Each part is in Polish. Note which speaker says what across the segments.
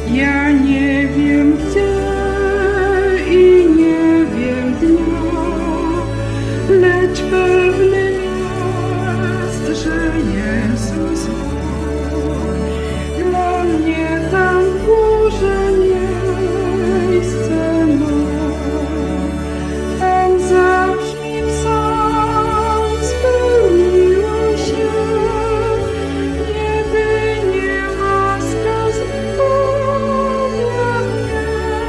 Speaker 1: Ja nie wiem gdzie i nie wiem dnia, lecz pewny jest, że Jezus dla mnie tam w górze miejsce ma. Tam zabrzmi psalm, spełniło się, jedynie łaska zbawia mnie.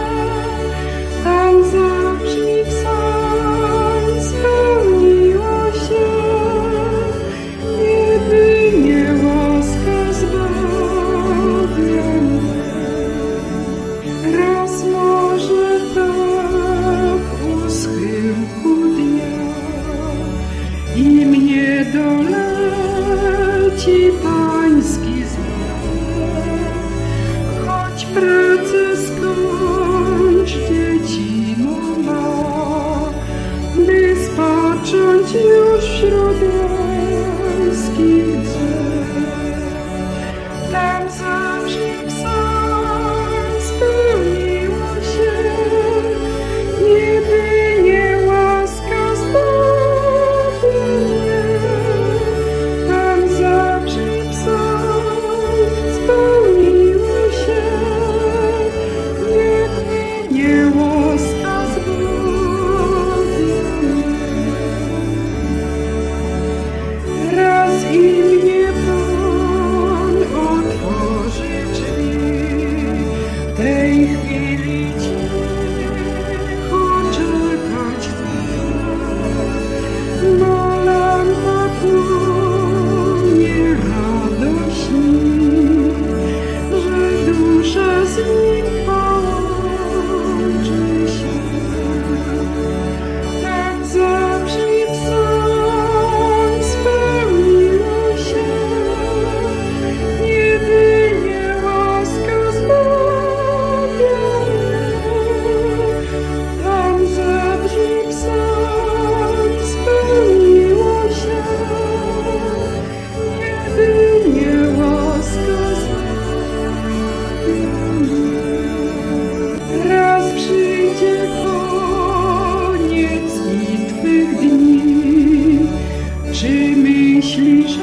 Speaker 1: Tam zabrzmi psalm, spełniło się, jedynie łaska zbawia mnie. Raz może tak u schyłku dnia i mnie doleci pański znak, choć pracę skończ, dziecino ma, by spocząć już wśród rajskich drzew. Tam zabrzmi psalm, spełniło się, jedynie łaska zbawia mnie. Tam zabrzmi psalm, spełniło się, jedynie łaska zbawia mnie. Raz i mnie Pan otworzy drzwi, w tej chwili cicho czekać chcę, bo lampa płonie radośnie, że dusza z nim połączy się. Tam zabrzmi psalm, spełniło się, jedynie łaska zbawia mnie. Tam zabrzmi psalm, spełniło się, jedynie łaska zbawia mnie. Raz przyjdzie koniec i twych dni, czy myślisz,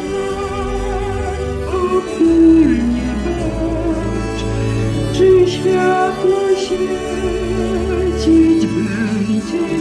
Speaker 1: opilnie bacz, czy światło świecić będzie